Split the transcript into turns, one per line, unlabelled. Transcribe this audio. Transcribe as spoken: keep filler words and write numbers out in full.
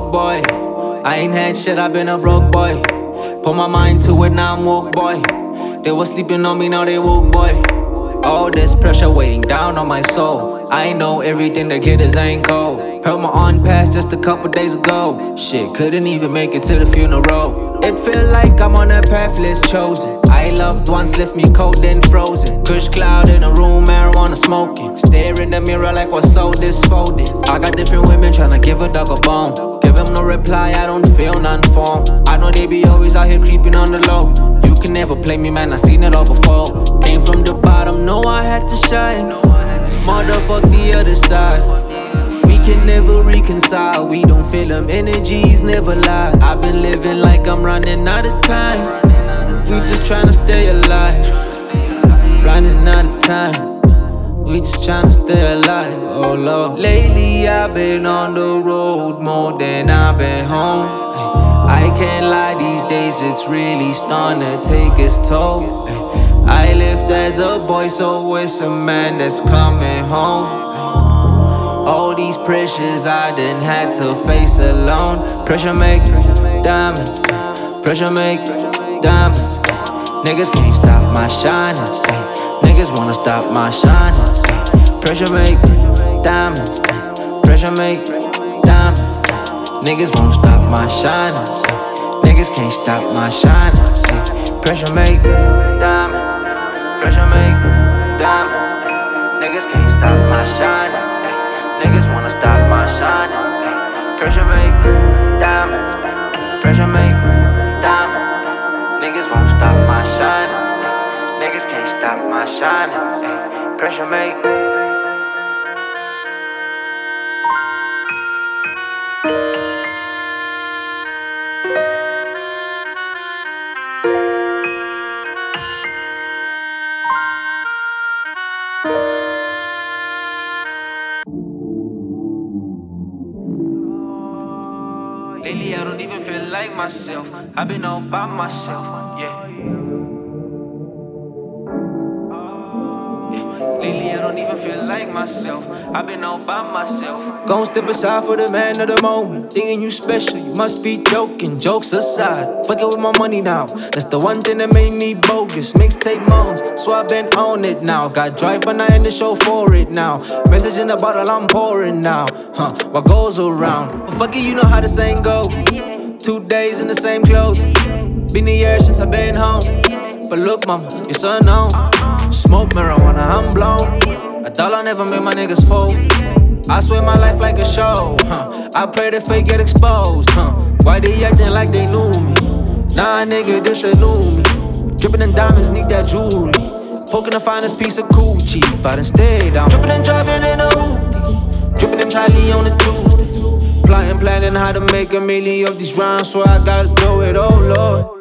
broke boy. I ain't had shit, I been a broke boy. Put my mind to it, now I'm woke boy. They was sleeping on me, now they woke boy. All this pressure weighing down on my soul. I know everything that glitters ain't gold. Heard my aunt pass just a couple days ago. Shit, couldn't even make it to the funeral. It feel like I'm on a path less chosen. I loved ones left me cold and frozen. Kush cloud in a room, marijuana smoking. Stare in the mirror like what's so disfolded. I got different women tryna give a dog a bone. Give them no reply, I don't feel none for 'em. I know they be always out here creeping on the low. You can never play me, man, I seen it all before. Came from the bottom, know I had to shine. Motherfuck the other side. We can never reconcile, we don't feel them energies, never lie. I've been living like I'm running out of time. We just tryna stay alive. Running out of time. We just tryna stay alive, oh Lord. Lately I've been on the road more than I've been home. I can't lie, these days it's really starting to take its toll. I lived as a boy, so it's a man that's coming home. All these pressures I done had to face alone. Pressure make diamonds, pressure make diamonds. Niggas can't stop my shining. Niggas wanna stop my shining. Pressure make diamonds, pressure make diamonds. Niggas won't stop my shining. Niggas can't stop my shining. Pressure make diamonds, pressure make diamonds. Niggas can't stop my shining. Niggas wanna stop my shining. Pressure make diamonds, pressure make diamonds. Niggas won't stop my shining. Niggas can't stop my shining. Pressure make. Lately I don't even feel like myself. I've been all by myself, yeah. yeah. Lately I don't even feel like myself. I've been all by myself. Gon' step aside for the man of the moment. Thinking you special, you must be joking. Jokes aside, fuck it with my money now. That's the one thing that made me bogus. Mixtape moans, so I been on it now. Got drive, but I in the show for it now. Message in the bottle, I'm pouring now. Huh, what goes around? Well, fuck it, you know how the saying go. Two days in the same clothes. Been a year since I been home. But look, mama, it's unknown. Smoke marijuana, I'm blown. A dollar never made my niggas fold. I swear my life like a show. Huh. I pray the fake get exposed. Huh. Why they acting like they knew me? Nah, nigga, this ain't new me. Drippin' in diamonds, need that jewelry. Poking the finest piece of coochie, but instead I'm drippin' and driving in a hoopty. Drippin' and Charlie on a Tuesday. Plotting, planning how to make a million of these rhymes, so I gotta do it, oh Lord.